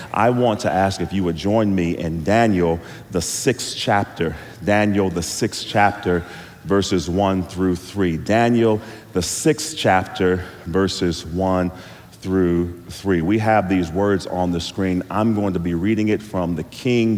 I want to ask if you would join me in Daniel, the 6th chapter. Daniel, the 6th chapter, verses 1 through 3. Daniel, the 6th chapter, verses 1 through 3. We have these words on the screen. I'm going to be reading it from the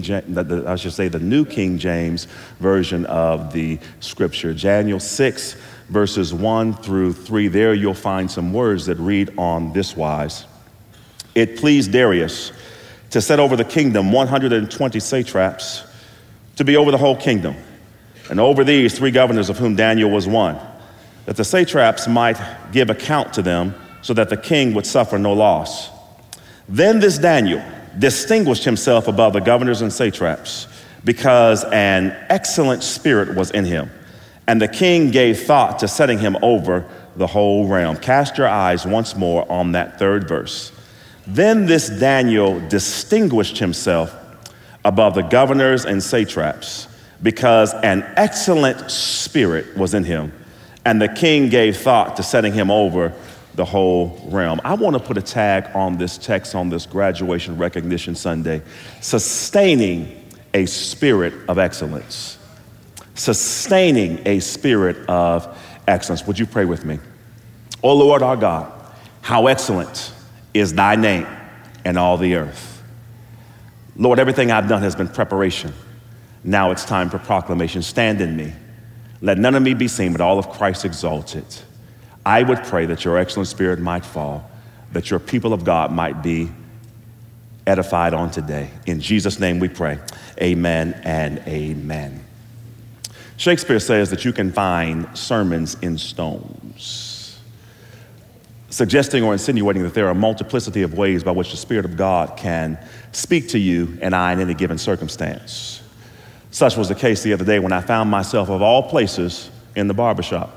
New King James version of the scripture. Daniel 6, verses 1 through 3. There you'll find some words that read on this wise. It pleased Darius to set over the kingdom 120 satraps to be over the whole kingdom, and over these 3 governors, of whom Daniel was one, that the satraps might give account to them, so that the king would suffer no loss. Then this Daniel distinguished himself above the governors and satraps, because an excellent spirit was in him, and the king gave thought to setting him over the whole realm. Cast your eyes once more on that 3rd verse. Then this Daniel distinguished himself above the governors and satraps, because an excellent spirit was in him, and the king gave thought to setting him over the whole realm. I want to put a tag on this text on this graduation recognition Sunday: sustaining a spirit of excellence. Sustaining a spirit of excellence. Would you pray with me? Oh Lord our God, how excellent is thy name in all the earth. Lord, everything I've done has been preparation. Now it's time for proclamation. Stand in me. Let none of me be seen, but all of Christ exalted. I would pray that your excellent spirit might fall, that your people of God might be edified on today. In Jesus' name we pray. Amen and amen. Shakespeare says that you can find sermons in stones, suggesting or insinuating that there are a multiplicity of ways by which the Spirit of God can speak to you and I in any given circumstance. Such was the case the other day when I found myself, of all places, in the barbershop.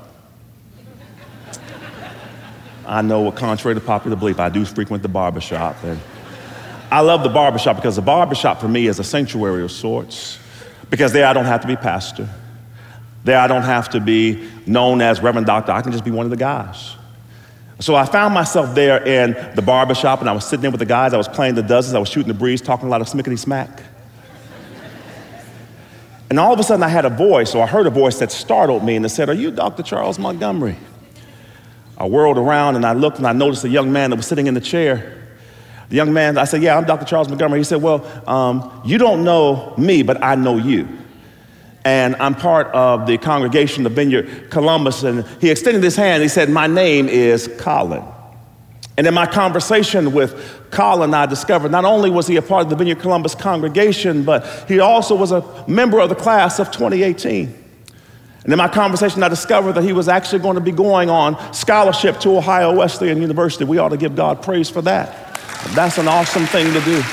I know, contrary to popular belief, I do frequent the barbershop. And I love the barbershop because the barbershop for me is a sanctuary of sorts. Because there I don't have to be pastor. There I don't have to be known as Reverend Doctor. I can just be one of the guys. So I found myself there in the barbershop, and I was sitting there with the guys. I was playing the dozens. I was shooting the breeze, talking a lot of smickety smack. And all of a sudden I had a voice, or I heard a voice that startled me, and it said, "Are you Dr. Charles Montgomery?" I whirled around and I looked and I noticed a young man that was sitting in the chair. The young man, I said, "Yeah, I'm Dr. Charles Montgomery." He said, "Well, you don't know me, but I know you. And I'm part of the congregation of Vineyard Columbus." And he extended his hand. He said, "My name is Colin." And in my conversation with Colin, I discovered not only was he a part of the Vineyard Columbus congregation, but he also was a member of the class of 2018. And in my conversation, I discovered that he was actually going to be going on scholarship to Ohio Wesleyan University. We ought to give God praise for that. That's an awesome thing to do.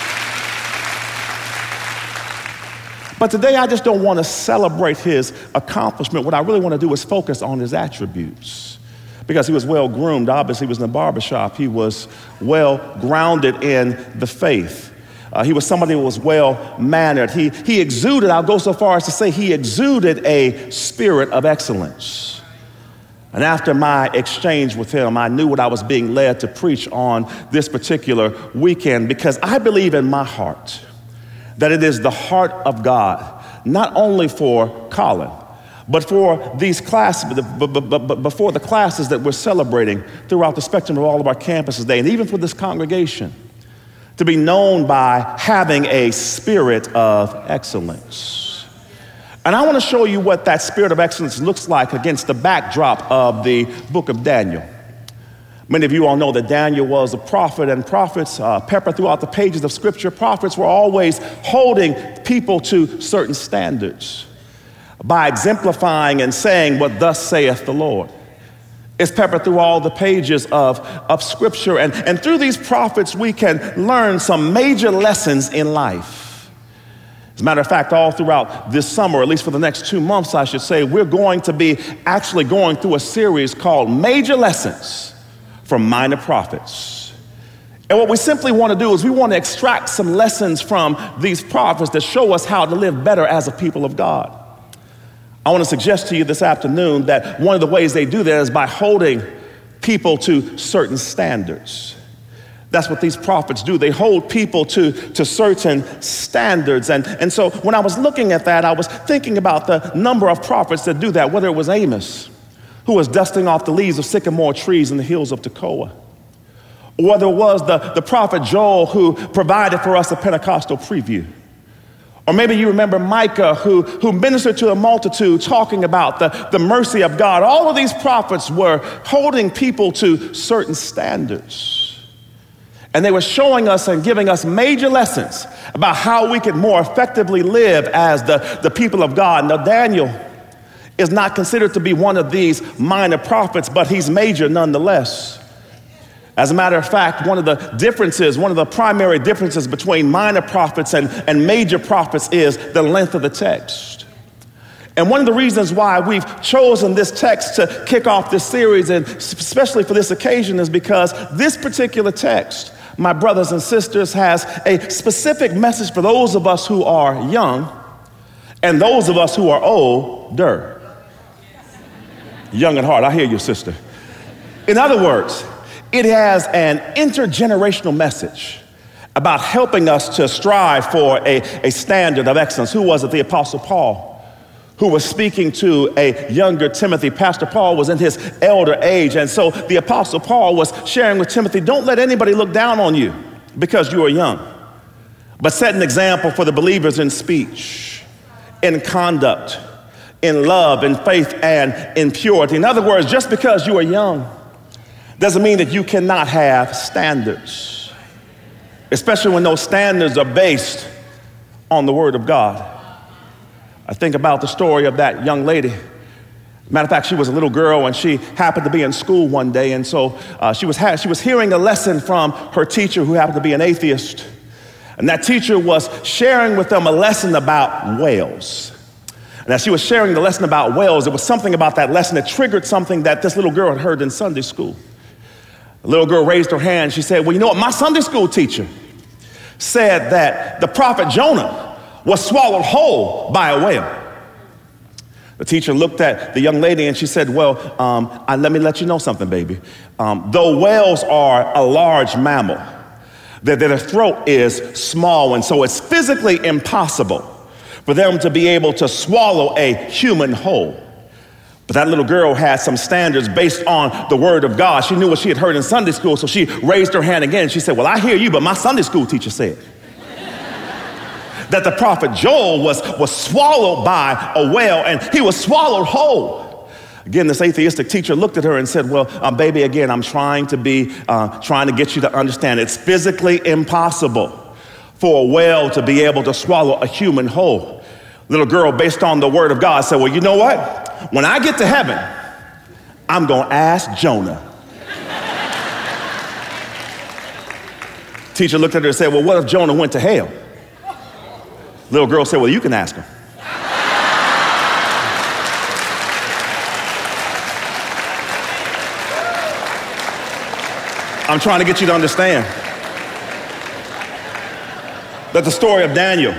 But today, I just don't want to celebrate his accomplishment. What I really want to do is focus on his attributes. Because he was well groomed. Obviously, he was in the barbershop. He was well grounded in the faith. He was somebody who was well-mannered. He exuded, I'll go so far as to say, he exuded a spirit of excellence. And after my exchange with him, I knew what I was being led to preach on this particular weekend, because I believe in my heart that it is the heart of God, not only for Colin, but for these classes, but before the classes that we're celebrating throughout the spectrum of all of our campuses today, and even for this congregation, to be known by having a spirit of excellence. And I want to show you what that spirit of excellence looks like against the backdrop of the book of Daniel. Many of you all know that Daniel was a prophet, and prophets peppered throughout the pages of scripture. Prophets were always holding people to certain standards by exemplifying and saying what thus saith the Lord. It's peppered through all the pages of scripture. And through these prophets, we can learn some major lessons in life. As a matter of fact, all throughout this summer, at least for the next 2 months, I should say, we're going to be actually going through a series called Major Lessons from Minor Prophets. And what we simply want to do is we want to extract some lessons from these prophets that show us how to live better as a people of God. I want to suggest to you this afternoon that one of the ways they do that is by holding people to certain standards. That's what these prophets do. They hold people to certain standards. And so when I was looking at that, I was thinking about the number of prophets that do that, whether it was Amos, who was dusting off the leaves of sycamore trees in the hills of Tekoa, or whether it was the prophet Joel, who provided for us a Pentecostal preview. Or maybe you remember Micah, who ministered to a multitude talking about the mercy of God. All of these prophets were holding people to certain standards. And they were showing us and giving us major lessons about how we could more effectively live as the people of God. Now, Daniel is not considered to be one of these minor prophets, but he's major nonetheless. As a matter of fact, one of the primary differences between minor prophets and major prophets is the length of the text. And one of the reasons why we've chosen this text to kick off this series, and especially for this occasion, is because this particular text, my brothers and sisters, has a specific message for those of us who are young and those of us who are older. Young at heart, I hear you, sister. In other words, it has an intergenerational message about helping us to strive for a standard of excellence. Who was it? The Apostle Paul, who was speaking to a younger Timothy. Pastor Paul was in his elder age, and so the Apostle Paul was sharing with Timothy, don't let anybody look down on you because you are young, but set an example for the believers in speech, in conduct, in love, in faith, and in purity. In other words, just because you are young doesn't mean that you cannot have standards, especially when those standards are based on the Word of God. I think about the story of that young lady. Matter of fact, she was a little girl and she happened to be in school one day. And so she was hearing a lesson from her teacher, who happened to be an atheist. And that teacher was sharing with them a lesson about whales. And as she was sharing the lesson about whales, it was something about that lesson that triggered something that this little girl had heard in Sunday school. The little girl raised her hand. She said, well, you know what? My Sunday school teacher said that the prophet Jonah was swallowed whole by a whale. The teacher looked at the young lady and she said, well, let me let you know something, baby. Though whales are a large mammal, their throat is small, and so it's physically impossible for them to be able to swallow a human whole. But that little girl had some standards based on the Word of God. She knew what she had heard in Sunday school, so she raised her hand again. She said, well, I hear you, but my Sunday school teacher said that the prophet Joel was swallowed by a whale, and he was swallowed whole. Again, this atheistic teacher looked at her and said, well, baby, again, I'm trying to get you to understand it's physically impossible for a whale to be able to swallow a human whole. Little girl, based on the Word of God, said, well, you know what? When I get to heaven, I'm going to ask Jonah. Teacher looked at her and said, well, what if Jonah went to hell? Little girl said, well, you can ask him. I'm trying to get you to understand that the story of Daniel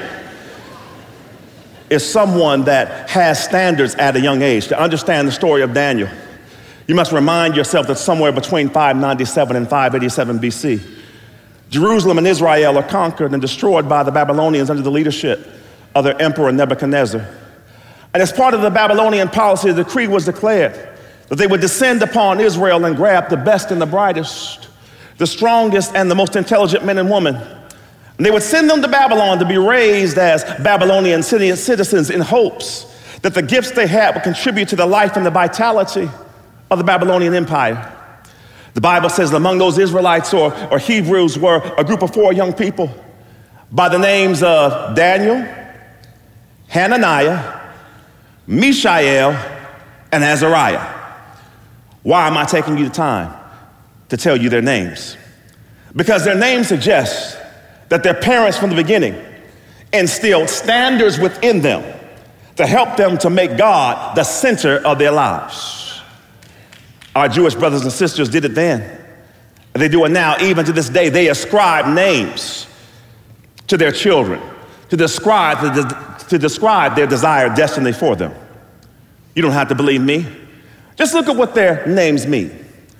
is someone that has standards at a young age. To understand the story of Daniel, you must remind yourself that somewhere between 597 and 587 BC, Jerusalem and Israel are conquered and destroyed by the Babylonians under the leadership of their emperor Nebuchadnezzar. And as part of the Babylonian policy, the decree was declared that they would descend upon Israel and grab the best and the brightest, the strongest and the most intelligent men and women. And they would send them to Babylon to be raised as Babylonian citizens in hopes that the gifts they had would contribute to the life and the vitality of the Babylonian Empire. The Bible says that among those Israelites or Hebrews were a group of 4 young people by the names of Daniel, Hananiah, Mishael, and Azariah. Why am I taking you the time to tell you their names? Because their names suggest that their parents from the beginning instilled standards within them to help them to make God the center of their lives. Our Jewish brothers and sisters did it then, and they do it now. Even to this day, they ascribe names to their children to describe their desired destiny for them. You don't have to believe me. Just look at what their names mean.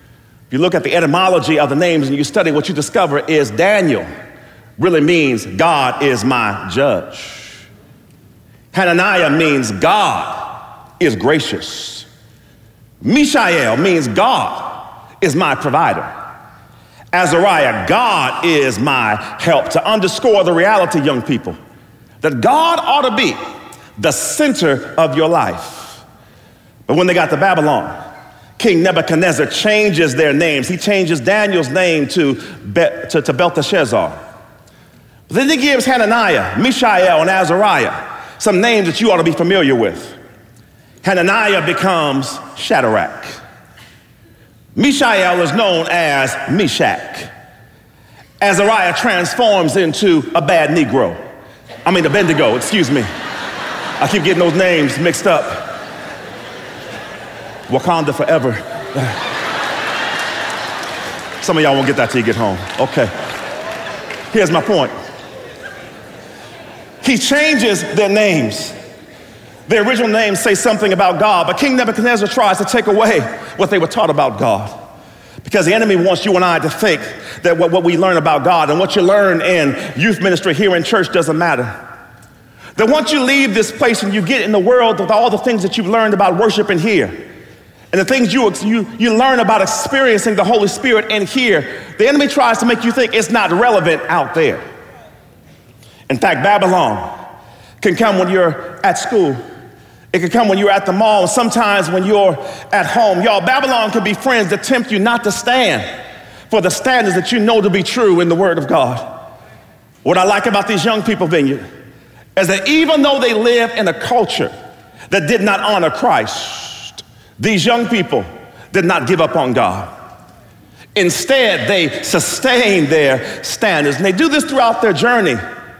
If you look at the etymology of the names and you study, what you discover is Daniel really means God is my judge. Hananiah means God is gracious. Mishael means God is my provider. Azariah, God is my help. To underscore the reality, young people, that God ought to be the center of your life. But when they got to Babylon, King Nebuchadnezzar changes their names. He changes Daniel's name to Belteshazzar. But then he gives Hananiah, Mishael, and Azariah some names that you ought to be familiar with. Hananiah becomes Shadrach. Mishael is known as Meshach. Azariah transforms into a bad Negro. Abednego, excuse me. I keep getting those names mixed up. Wakanda forever. Some of y'all won't get that till you get home. Okay. Here's my point. He changes their names. Their original names say something about God, but King Nebuchadnezzar tries to take away what they were taught about God. Because the enemy wants you and I to think that what we learn about God and what you learn in youth ministry here in church doesn't matter. That once you leave this place and you get in the world with all the things that you've learned about worship in here, and the things you learn about experiencing the Holy Spirit in here, the enemy tries to make you think it's not relevant out there. In fact, Babylon can come when you're at school. It can come when you're at the mall, and sometimes when you're at home. Y'all, Babylon can be friends that tempt you not to stand for the standards that you know to be true in the Word of God. What I like about these young people, Vineyard, is that even though they live in a culture that did not honor Christ, these young people did not give up on God. Instead, they sustained their standards, and they do this throughout their journey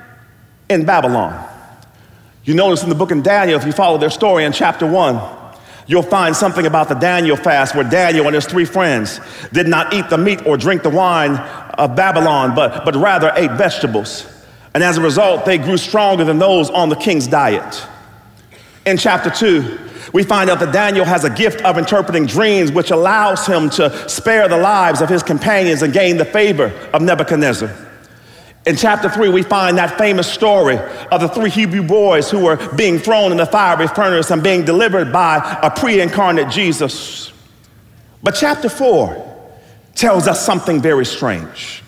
in Babylon. You notice in the book of Daniel, if you follow their story in chapter 1, you'll find something about the Daniel fast where Daniel and his 3 friends did not eat the meat or drink the wine of Babylon, but rather ate vegetables. And as a result, they grew stronger than those on the king's diet. In chapter 2, we find out that Daniel has a gift of interpreting dreams, which allows him to spare the lives of his companions and gain the favor of Nebuchadnezzar. In chapter 3, we find that famous story of the 3 Hebrew boys who were being thrown in the fiery furnace and being delivered by a pre-incarnate Jesus. But chapter 4 tells us something very strange.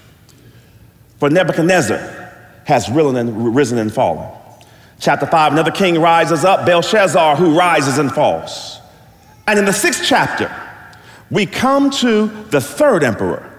For Nebuchadnezzar has risen and fallen. Chapter 5, another king rises up, Belshazzar, who rises and falls. And in the 6th chapter, we come to the 3rd emperor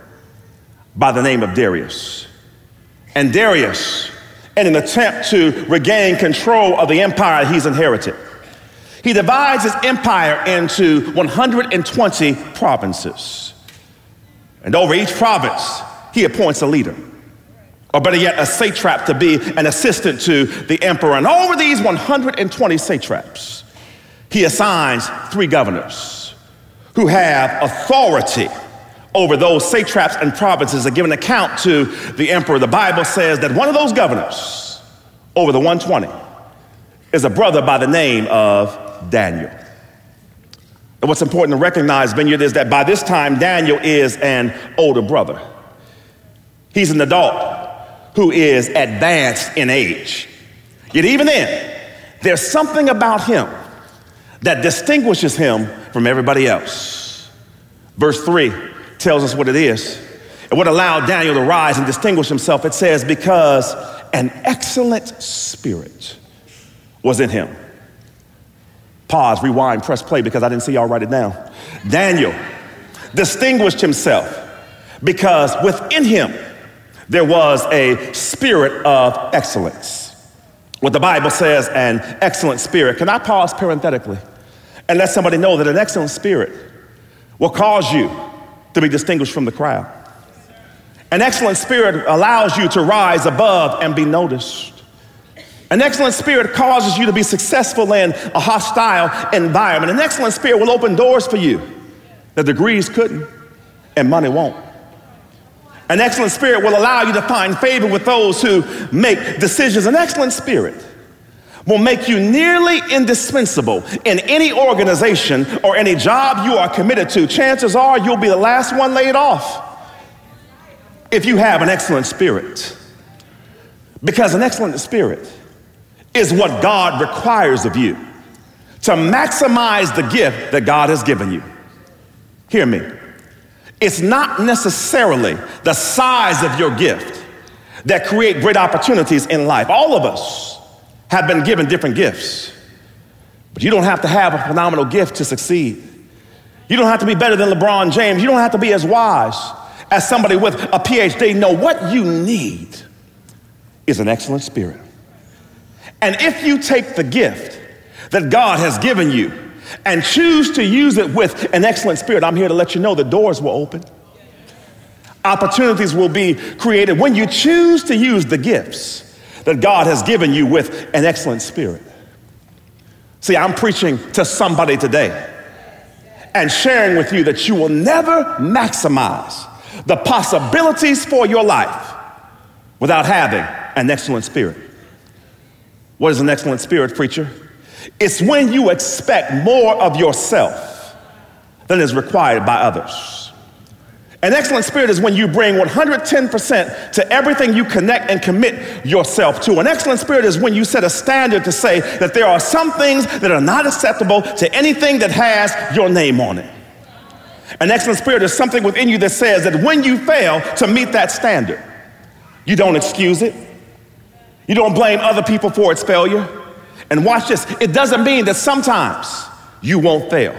by the name of Darius. And Darius, in an attempt to regain control of the empire he's inherited, he divides his empire into 120 provinces. And over each province, he appoints a leader, or better yet, a satrap to be an assistant to the emperor. And over these 120 satraps, he assigns 3 governors who have authority over those satraps and provinces and give an account to the emperor. The Bible says that one of those governors over the 120 is a brother by the name of Daniel. And what's important to recognize, Vineyard, is that by this time, Daniel is an older brother. He's an adult who is advanced in age. Yet even then, there's something about him that distinguishes him from everybody else. Verse 3 tells us what it is. And what allowed Daniel to rise and distinguish himself, it says, because an excellent spirit was in him. Pause, rewind, press play, because I didn't see y'all write it down. Daniel distinguished himself because within him there was a spirit of excellence. What the Bible says, an excellent spirit. Can I pause parenthetically and let somebody know that an excellent spirit will cause you to be distinguished from the crowd? An excellent spirit allows you to rise above and be noticed. An excellent spirit causes you to be successful in a hostile environment. An excellent spirit will open doors for you that degrees couldn't and money won't. An excellent spirit will allow you to find favor with those who make decisions. An excellent spirit will make you nearly indispensable in any organization or any job you are committed to, chances are you'll be the last one laid off if you have an excellent spirit. Because an excellent spirit is what God requires of you to maximize the gift that God has given you. Hear me. It's not necessarily the size of your gift that create great opportunities in life. All of us have been given different gifts, but you don't have to have a phenomenal gift to succeed. You don't have to be better than LeBron James. You don't have to be as wise as somebody with a PhD. No, what you need is an excellent spirit. And if you take the gift that God has given you and choose to use it with an excellent spirit, I'm here to let you know the doors will open. Opportunities will be created when you choose to use the gifts that God has given you with an excellent spirit. See, I'm preaching to somebody today and sharing with you that you will never maximize the possibilities for your life without having an excellent spirit. What is an excellent spirit, preacher? It's when you expect more of yourself than is required by others. An excellent spirit is when you bring 110% to everything you connect and commit yourself to. An excellent spirit is when you set a standard to say that there are some things that are not acceptable to anything that has your name on it. An excellent spirit is something within you that says that when you fail to meet that standard, you don't excuse it. You don't blame other people for its failure. And watch this, it doesn't mean that sometimes you won't fail.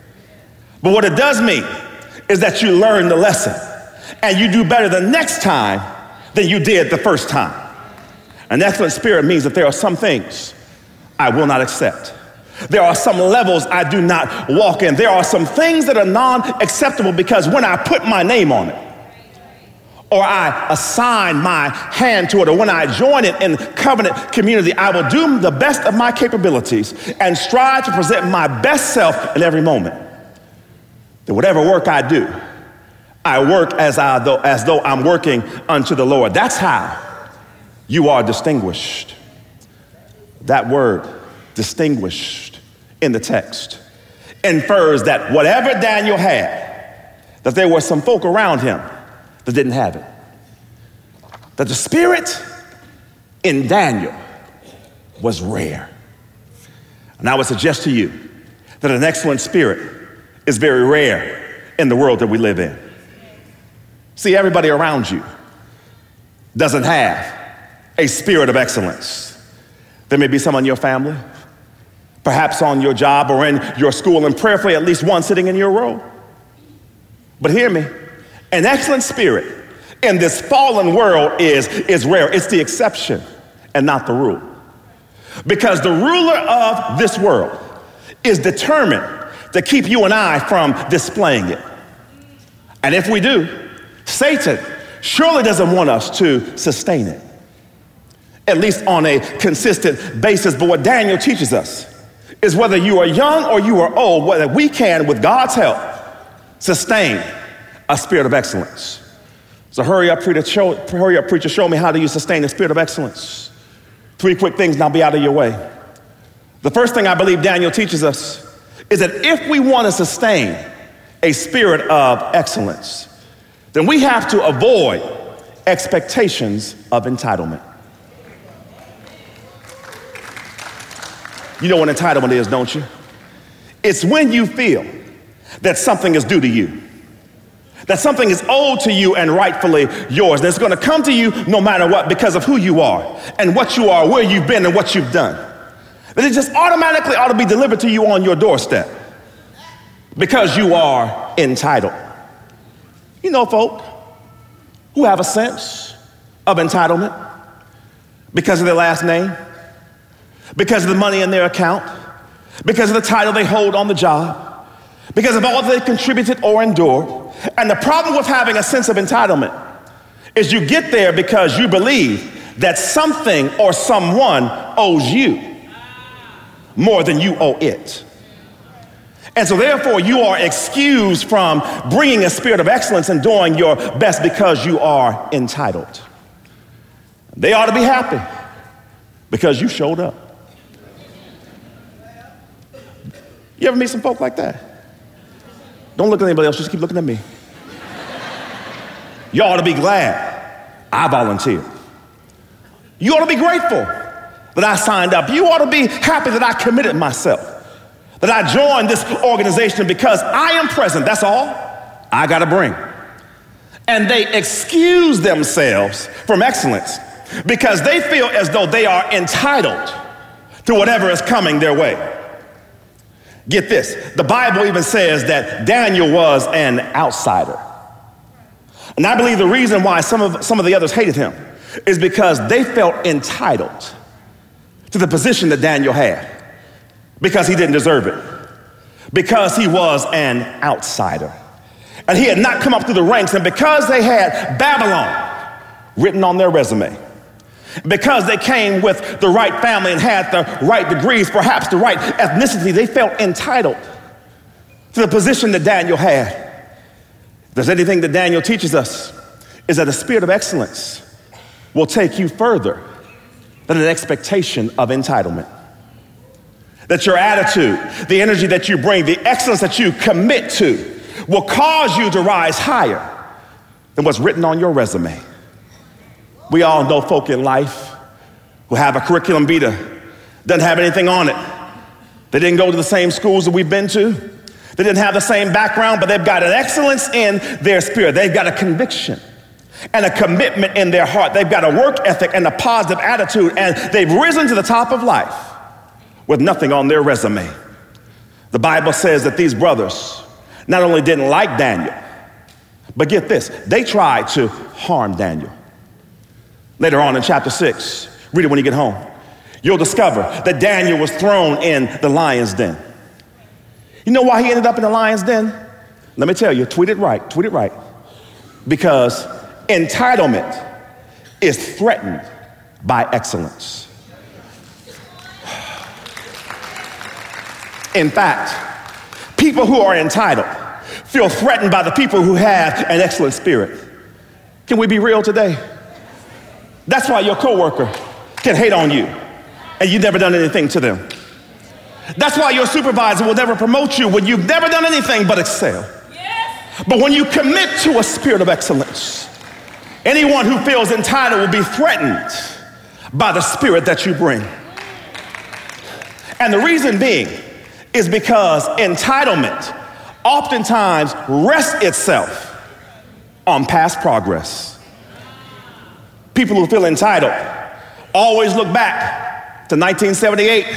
But what it does mean is that you learn the lesson and you do better the next time than you did the first time. An excellent spirit means that there are some things I will not accept. There are some levels I do not walk in. There are some things that are non-acceptable because when I put my name on it, or I assign my hand to it, or when I join it in covenant community, I will do the best of my capabilities and strive to present my best self in every moment. That whatever work I do, I work as though I'm working unto the Lord. That's how you are distinguished. That word, distinguished, in the text infers that whatever Daniel had, that there were some folk around him that didn't have it. That the spirit in Daniel was rare. And I would suggest to you that an excellent spirit is very rare in the world that we live in. See, everybody around you doesn't have a spirit of excellence. There may be some in your family, perhaps on your job or in your school, and prayerfully at least one sitting in your row. But hear me, an excellent spirit in this fallen world is rare. It's the exception and not the rule. Because the ruler of this world is determined to keep you and I from displaying it. And if we do, Satan surely doesn't want us to sustain it, at least on a consistent basis. But what Daniel teaches us is whether you are young or you are old, whether we can, with God's help, sustain a spirit of excellence. So hurry up, preacher, show me how do you sustain the spirit of excellence. 3 quick things and I'll be out of your way. The first thing I believe Daniel teaches us is that if we want to sustain a spirit of excellence, then we have to avoid expectations of entitlement. You know what entitlement is, don't you? It's when you feel that something is due to you, that something is owed to you and rightfully yours, and it's going to come to you no matter what because of who you are and what you are, where you've been and what you've done. That it just automatically ought to be delivered to you on your doorstep because you are entitled. You know folk who have a sense of entitlement because of their last name, because of the money in their account, because of the title they hold on the job, because of all that they contributed or endured. And the problem with having a sense of entitlement is you get there because you believe that something or someone owes you more than you owe it. And so therefore you are excused from bringing a spirit of excellence and doing your best because you are entitled. They ought to be happy because you showed up. You ever meet some folk like that? Don't look at anybody else, just keep looking at me. You ought to be glad I volunteered. You ought to be grateful that I signed up. You ought to be happy that I committed myself, that I joined this organization because I am present. That's all I got to bring. And they excuse themselves from excellence because they feel as though they are entitled to whatever is coming their way. Get this, the Bible even says that Daniel was an outsider. And I believe the reason why some of the others hated him is because they felt entitled to the position that Daniel had because he didn't deserve it, because he was an outsider. And he had not come up through the ranks, and because they had Babylon written on their resume, because they came with the right family and had the right degrees, perhaps the right ethnicity, they felt entitled to the position that Daniel had. If there's anything that Daniel teaches us, is that a spirit of excellence will take you further than an expectation of entitlement. That your attitude, the energy that you bring, the excellence that you commit to will cause you to rise higher than what's written on your resume. We all know folk in life who have a curriculum vitae, doesn't have anything on it. They didn't go to the same schools that we've been to. They didn't have the same background, but they've got an excellence in their spirit. They've got a conviction and a commitment in their heart. They've got a work ethic and a positive attitude, and they've risen to the top of life with nothing on their resume. The Bible says that these brothers not only didn't like Daniel, but get this, they tried to harm Daniel. Later on in chapter 6, read it when you get home, you'll discover that Daniel was thrown in the lion's den. You know why he ended up in the lion's den? Let me tell you, tweet it right. Because entitlement is threatened by excellence. In fact, people who are entitled feel threatened by the people who have an excellent spirit. Can we be real today? That's why your coworker can hate on you and you've never done anything to them. That's why your supervisor will never promote you when you've never done anything but excel. Yes. But when you commit to a spirit of excellence, anyone who feels entitled will be threatened by the spirit that you bring. And the reason being is because entitlement oftentimes rests itself on past progress. People who feel entitled always look back to 1978,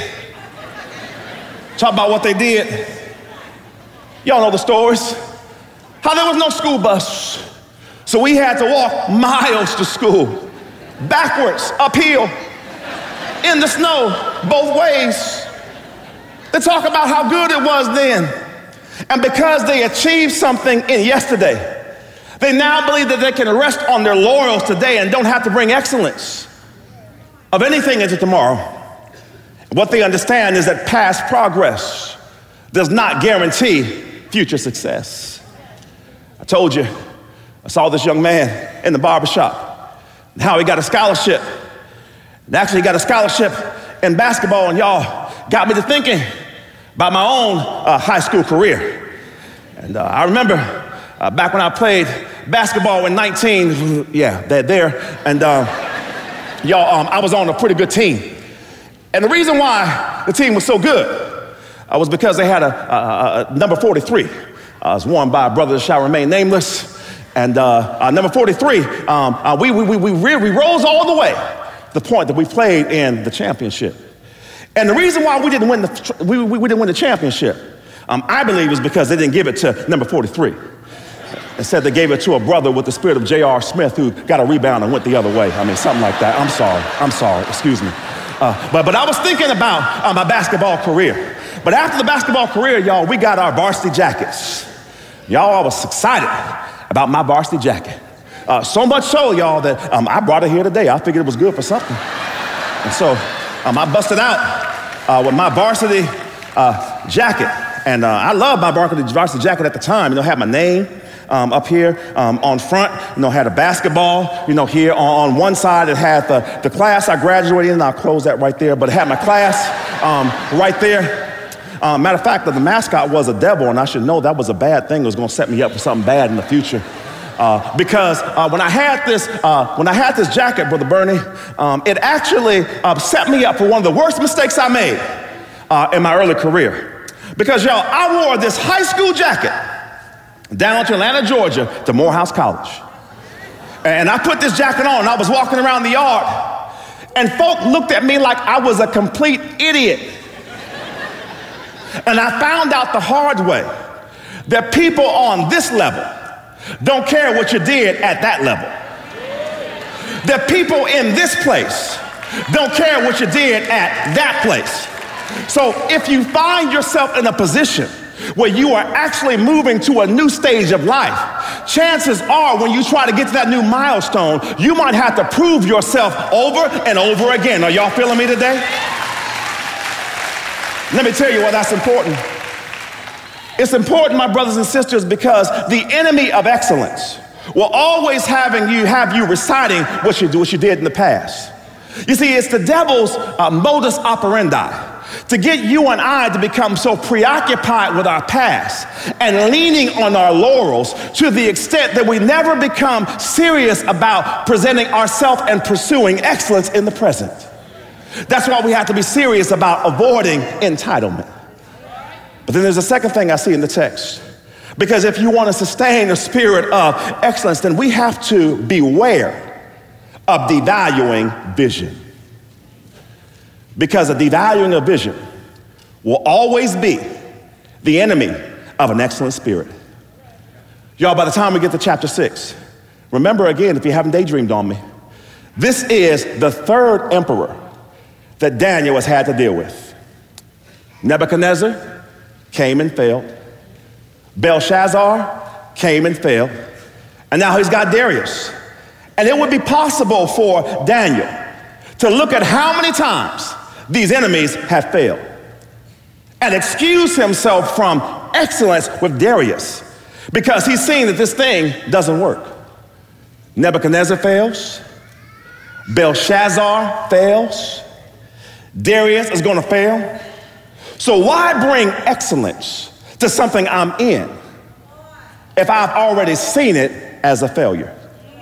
talk about what they did. Y'all know the stories. How there was no school bus, so we had to walk miles to school, backwards, uphill, in the snow, both ways. They talk about how good it was then. And because they achieved something in yesterday, they now believe that they can rest on their laurels today and don't have to bring excellence of anything into tomorrow. What they understand is that past progress does not guarantee future success. I told you, I saw this young man in the barbershop and how he got a scholarship. And actually, he got a scholarship in basketball, and y'all got me to thinking about my own high school career. And I remember back when I played basketball in 19, and I was on a pretty good team. And the reason why the team was so good was because they had a number 43. It was worn by a brother that shall remain nameless. And number 43, we rose all the way to the point that we played in the championship. And the reason why we didn't win the championship, I believe, is because they didn't give it to number 43. Instead, they gave it to a brother with the spirit of J.R. Smith who got a rebound and went the other way. I mean, something like that. I'm sorry, excuse me. But I was thinking about my basketball career. But after the basketball career, y'all, we got our varsity jackets. Y'all, I was excited about my varsity jacket. So much so, y'all, that I brought it here today. I figured it was good for something. And so I busted out with my varsity jacket. And I loved my varsity jacket at the time. You know, had my name up here on front, you know, had a basketball, you know, here on one side. It had the class I graduated in. I'll close that right there. But it had my class right there. Matter of fact, the mascot was a devil, and I should know that was a bad thing. It was going to set me up for something bad in the future. Because when I had this jacket, Brother Bernie, it actually set me up for one of the worst mistakes I made in my early career. Because y'all, I wore this high school jacket down to Atlanta, Georgia, to Morehouse College. And I put this jacket on, and I was walking around the yard, and folk looked at me like I was a complete idiot. And I found out the hard way that people on this level don't care what you did at that level. That people in this place don't care what you did at that place. So if you find yourself in a position where you are actually moving to a new stage of life, chances are when you try to get to that new milestone, you might have to prove yourself over and over again. Are y'all feeling me today? Let me tell you why that's important. It's important, my brothers and sisters, because the enemy of excellence will always have you reciting what you did in the past. You see, it's the devil's modus operandi to get you and I to become so preoccupied with our past and leaning on our laurels to the extent that we never become serious about presenting ourselves and pursuing excellence in the present. That's why we have to be serious about avoiding entitlement. But then there's a second thing I see in the text. Because if you want to sustain a spirit of excellence, then we have to beware of devaluing vision. Because a devaluing of vision will always be the enemy of an excellent spirit. Y'all, by the time we get to chapter 6, remember again, if you haven't daydreamed on me, this is the third emperor that Daniel has had to deal with. Nebuchadnezzar came and failed. Belshazzar came and failed. And now he's got Darius. And it would be possible for Daniel to look at how many times these enemies have failed and excuse himself from excellence with Darius because he's seen that this thing doesn't work. Nebuchadnezzar fails. Belshazzar fails. Darius is going to fail. So why bring excellence to something I'm in if I've already seen it as a failure?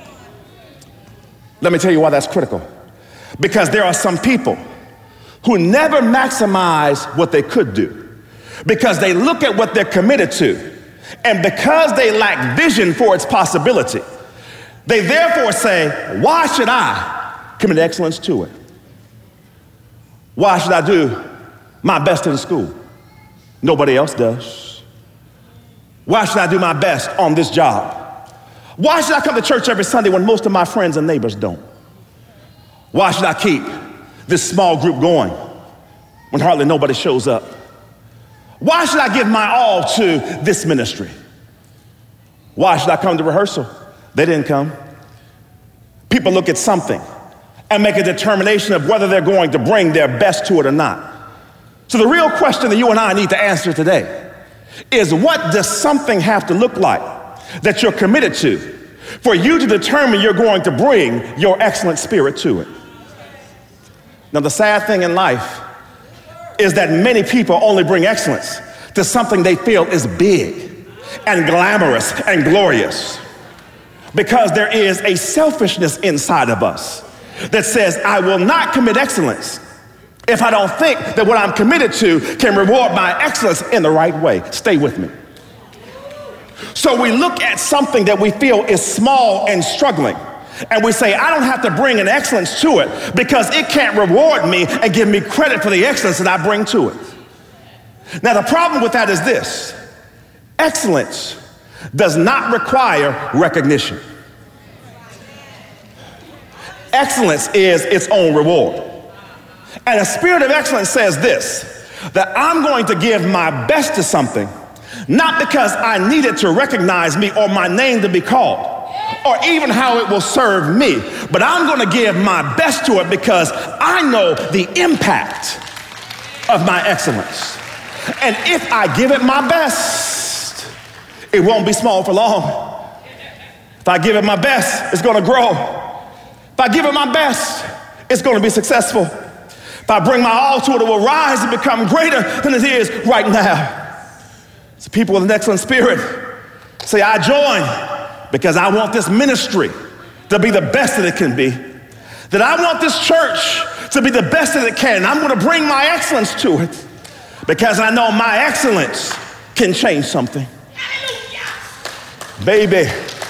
Let me tell you why that's critical. Because there are some people who never maximize what they could do because they look at what they're committed to, and because they lack vision for its possibility, they therefore say, why should I commit excellence to it? Why should I do my best in school? Nobody else does. Why should I do my best on this job? Why should I come to church every Sunday when most of my friends and neighbors don't? Why should I keep this small group going when hardly nobody shows up? Why should I give my all to this ministry? Why should I come to rehearsal? They didn't come. People look at something and make a determination of whether they're going to bring their best to it or not. So the real question that you and I need to answer today is, what does something have to look like that you're committed to for you to determine you're going to bring your excellent spirit to it? Now, the sad thing in life is that many people only bring excellence to something they feel is big and glamorous and glorious, because there is a selfishness inside of us that says, I will not commit excellence if I don't think that what I'm committed to can reward my excellence in the right way. Stay with me. So we look at something that we feel is small and struggling, and we say, I don't have to bring an excellence to it because it can't reward me and give me credit for the excellence that I bring to it. Now, the problem with that is this: excellence does not require recognition. Excellence is its own reward. And a spirit of excellence says this, that I'm going to give my best to something, not because I need it to recognize me or my name to be called, or even how it will serve me, but I'm going to give my best to it because I know the impact of my excellence. And if I give it my best, it won't be small for long. If I give it my best, it's going to grow. If I give it my best, it's going to be successful. If I bring my all to it, it will rise and become greater than it is right now. So people with an excellent spirit say, I join because I want this ministry to be the best that it can be. That I want this church to be the best that it can. I'm going to bring my excellence to it because I know my excellence can change something. Maybe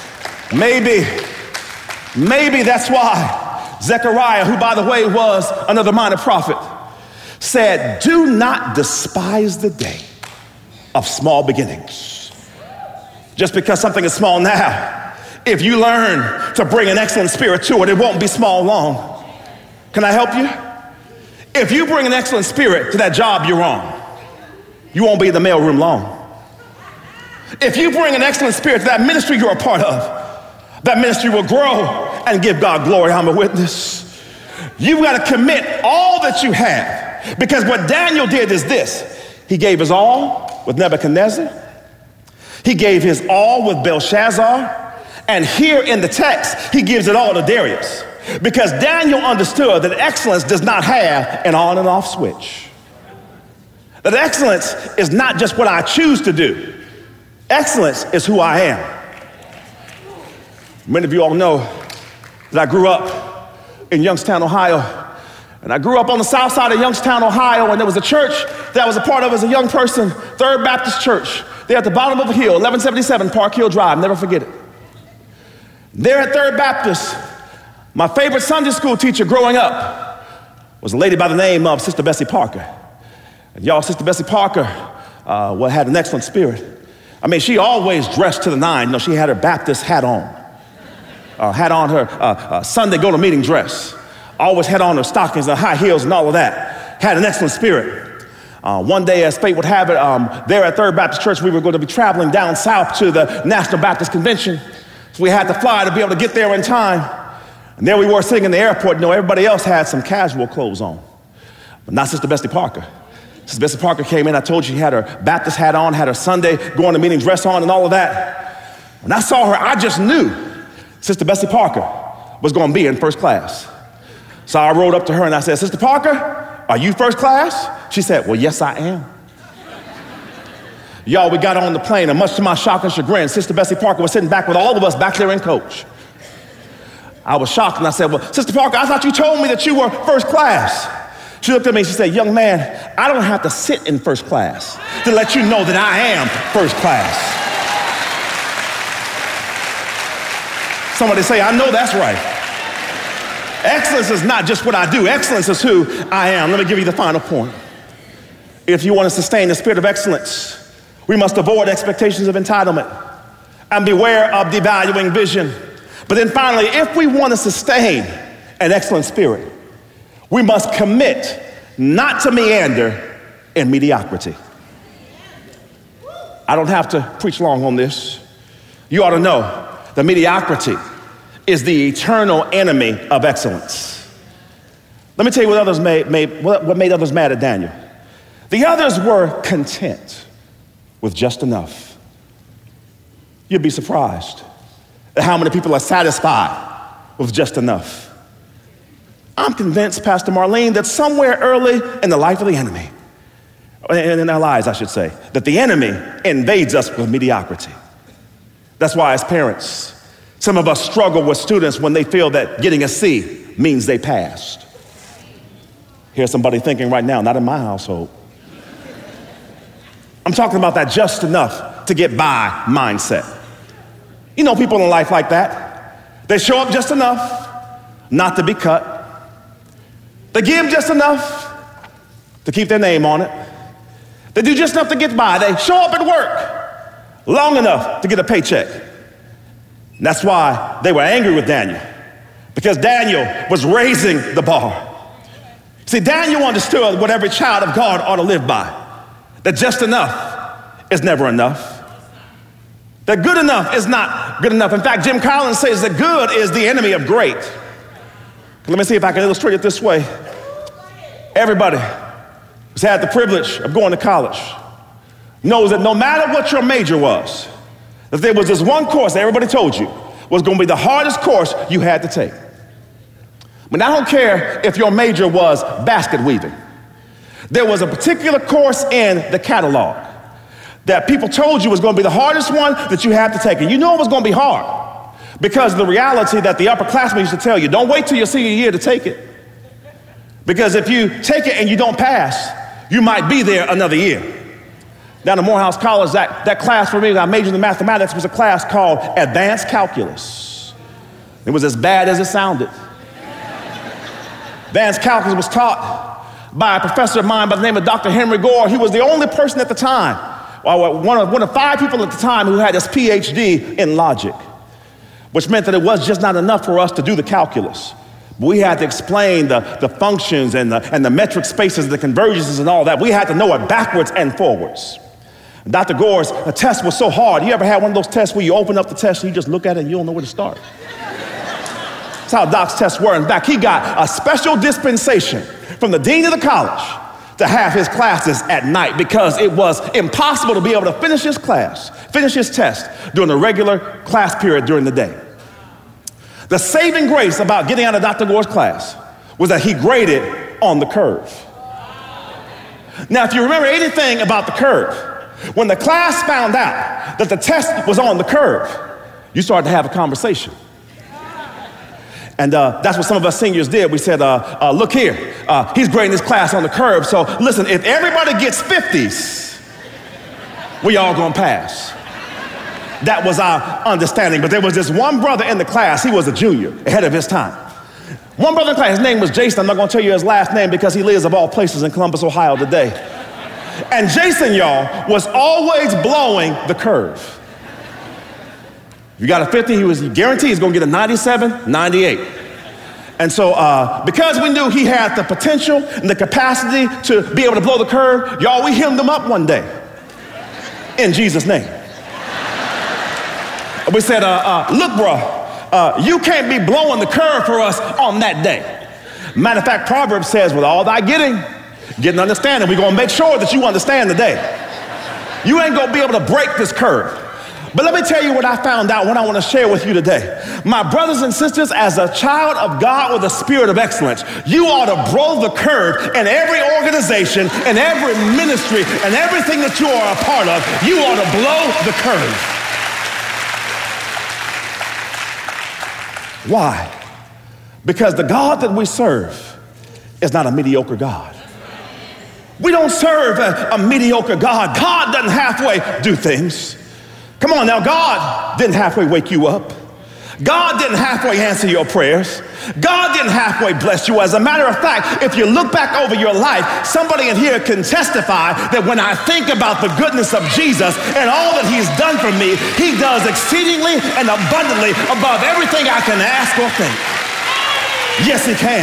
that's why Zechariah, who by the way was another minor prophet, said, do not despise the day of small beginnings. Just because something is small now, if you learn to bring an excellent spirit to it, it won't be small long. Can I help you? If you bring an excellent spirit to that job you're on, you won't be in the mailroom long. If you bring an excellent spirit to that ministry you're a part of, that ministry will grow and give God glory. I'm a witness. You've got to commit all that you have, because what Daniel did is this. He gave his all with Nebuchadnezzar. He gave his all with Belshazzar. And here in the text, he gives it all to Darius, because Daniel understood that excellence does not have an on and off switch. That excellence is not just what I choose to do. Excellence is who I am. Many of you all know that I grew up in Youngstown, Ohio. And I grew up on the south side of Youngstown, Ohio, and there was a church that I was a part of as a young person, Third Baptist Church. They're at the bottom of a hill, 1177 Park Hill Drive, never forget it. There at Third Baptist, my favorite Sunday school teacher growing up was a lady by the name of Sister Bessie Parker. And y'all, Sister Bessie Parker had an excellent spirit. I mean, she always dressed to the nine. You know, she had her Baptist hat on. Had on her Sunday go-to-meeting dress. Always had on her stockings and high heels and all of that. Had an excellent spirit. One day, as fate would have it, there at Third Baptist Church, we were going to be traveling down south to the National Baptist Convention. So we had to fly to be able to get there in time. And there we were sitting in the airport. You know, everybody else had some casual clothes on, but not Sister Bessie Parker. Sister Bessie Parker came in. I told you she had her Baptist hat on, had her Sunday going to meeting dress on and all of that. When I saw her, I just knew Sister Bessie Parker was going to be in first class. So I rode up to her and I said, Sister Parker, are you first class? She said, well, yes, I am. Y'all, we got on the plane, and much to my shock and chagrin, Sister Bessie Parker was sitting back with all of us back there in coach. I was shocked, and I said, well, Sister Parker, I thought you told me that you were first class. She looked at me and she said, young man, I don't have to sit in first class to let you know that I am first class. Somebody say, I know that's right. Excellence is not just what I do. Excellence is who I am. Let me give you the final point. If you want to sustain the spirit of excellence, we must avoid expectations of entitlement and beware of devaluing vision. But then finally, if we want to sustain an excellent spirit, we must commit not to meander in mediocrity. I don't have to preach long on this. You ought to know that mediocrity is the eternal enemy of excellence. Let me tell you what made others mad at Daniel. The others were content with just enough. You'd be surprised at how many people are satisfied with just enough. I'm convinced, Pastor Marlene, that somewhere early in the life of the enemy, in our lives, I should say, that the enemy invades us with mediocrity. That's why as parents, some of us struggle with students when they feel that getting a C means they passed. Here's somebody thinking right now, not in my household. I'm talking about that just enough to get by mindset. You know people in life like that. They show up just enough not to be cut. They give just enough to keep their name on it. They do just enough to get by. They show up at work long enough to get a paycheck. And that's why they were angry with Daniel, because Daniel was raising the bar. See, Daniel understood what every child of God ought to live by. That just enough is never enough. That good enough is not good enough. In fact, Jim Collins says that good is the enemy of great. Let me see if I can illustrate it this way. Everybody who's had the privilege of going to college knows that no matter what your major was, that there was this one course that everybody told you was going to be the hardest course you had to take. But I don't care if your major was basket weaving. There was a particular course in the catalog that people told you was going to be the hardest one that you had to take. And you knew it was going to be hard because of the reality that the upperclassmen used to tell you, don't wait till your senior year to take it. Because if you take it and you don't pass, you might be there another year. Down at Morehouse College, that class for me, that I majored in mathematics, was a class called Advanced Calculus. It was as bad as it sounded. Advanced Calculus was taught by a professor of mine by the name of Dr. Henry Gore. He was the only person at the time, one of 5 people at the time who had his PhD in logic, which meant that it was just not enough for us to do the calculus. We had to explain the functions and the metric spaces, the convergences and all that. We had to know it backwards and forwards. Dr. Gore's test was so hard. You ever had one of those tests where you open up the test and you just look at it and you don't know where to start? That's how Doc's tests were. In fact, he got a special dispensation from the dean of the college to have his classes at night because it was impossible to be able to finish his test during the regular class period during the day. The saving grace about getting out of Dr. Gore's class was that he graded on the curve. Now, if you remember anything about the curve, when the class found out that the test was on the curve, you started to have a conversation. And that's what some of us seniors did. We said, look here, he's grading his class on the curve. So listen, if everybody gets 50s, we all gonna pass. That was our understanding. But there was this one brother in the class, he was a junior, ahead of his time. One brother in the class, his name was Jason. I'm not gonna tell you his last name because he lives of all places in Columbus, Ohio today. And Jason, y'all, was always blowing the curve. If you got a 50, he was guaranteed he's gonna get a 97, 98. And so because we knew he had the potential and the capacity to be able to blow the curve, y'all, we hemmed him up one day in Jesus' name. We said, look, bro, you can't be blowing the curve for us on that day. Matter of fact, Proverbs says, with all thy getting understanding. We're going to make sure that you understand today. You ain't going to be able to break this curve. But let me tell you what I found out, what I want to share with you today. My brothers and sisters, as a child of God with a spirit of excellence, you ought to blow the curve in every organization, in every ministry, and everything that you are a part of. You ought to blow the curve. Why? Because the God that we serve is not a mediocre God. We don't serve a mediocre God. God doesn't halfway do things. Come on now, God didn't halfway wake you up. God didn't halfway answer your prayers. God didn't halfway bless you. As a matter of fact, if you look back over your life, somebody in here can testify that when I think about the goodness of Jesus and all that he's done for me, he does exceedingly and abundantly above everything I can ask or think. Yes, he can.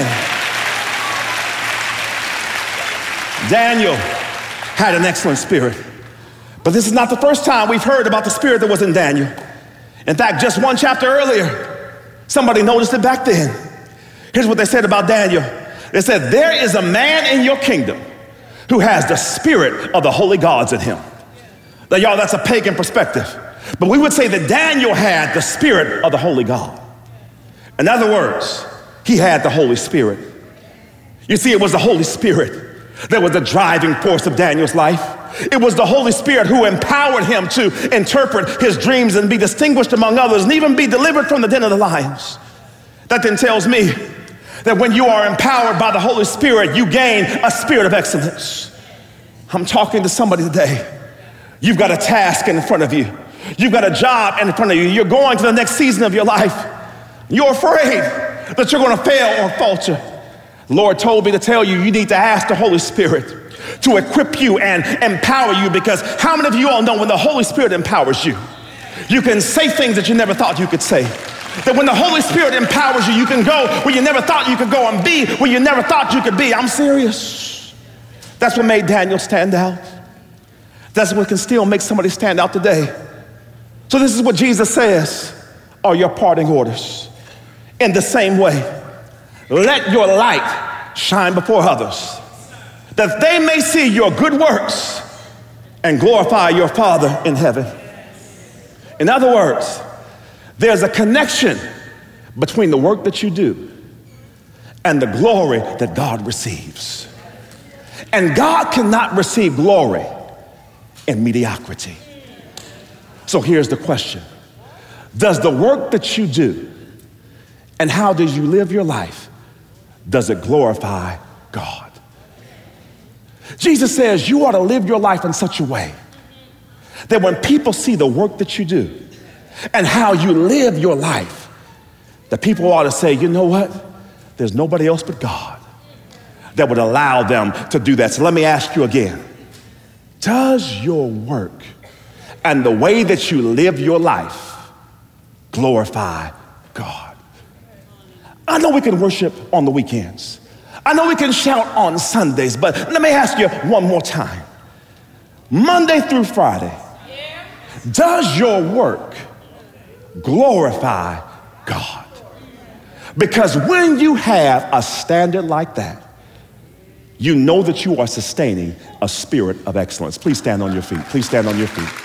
Daniel had an excellent spirit. But this is not the first time we've heard about the spirit that was in Daniel. In fact, just one chapter earlier, somebody noticed it back then. Here's what they said about Daniel. They said, there is a man in your kingdom who has the spirit of the holy gods in him. Now, y'all, that's a pagan perspective. But we would say that Daniel had the spirit of the holy God. In other words, he had the Holy Spirit. You see, it was the Holy Spirit that was the driving force of Daniel's life. It was the Holy Spirit who empowered him to interpret his dreams and be distinguished among others and even be delivered from the den of the lions. That then tells me that when you are empowered by the Holy Spirit, you gain a spirit of excellence. I'm talking to somebody today. You've got a task in front of you. You've got a job in front of you. You're going to the next season of your life. You're afraid that you're going to fail or falter. The Lord told me to tell you, you need to ask the Holy Spirit to equip you and empower you, because how many of you all know when the Holy Spirit empowers you, you can say things that you never thought you could say? That when the Holy Spirit empowers you, you can go where you never thought you could go and be where you never thought you could be. I'm serious. That's what made Daniel stand out. That's what can still make somebody stand out today. So this is what Jesus says are your parting orders. In the same way, let your light shine before others, that they may see your good works and glorify your Father in heaven. In other words, there's a connection between the work that you do and the glory that God receives. And God cannot receive glory in mediocrity. So here's the question. Does the work that you do and how do you live your life, does it glorify God? Jesus says you ought to live your life in such a way that when people see the work that you do and how you live your life, the people ought to say, you know what? There's nobody else but God that would allow them to do that. So let me ask you again. Does your work and the way that you live your life glorify God? I know we can worship on the weekends. I know we can shout on Sundays, but let me ask you one more time. Monday through Friday, does your work glorify God? Because when you have a standard like that, you know that you are sustaining a spirit of excellence. Please stand on your feet. Please stand on your feet.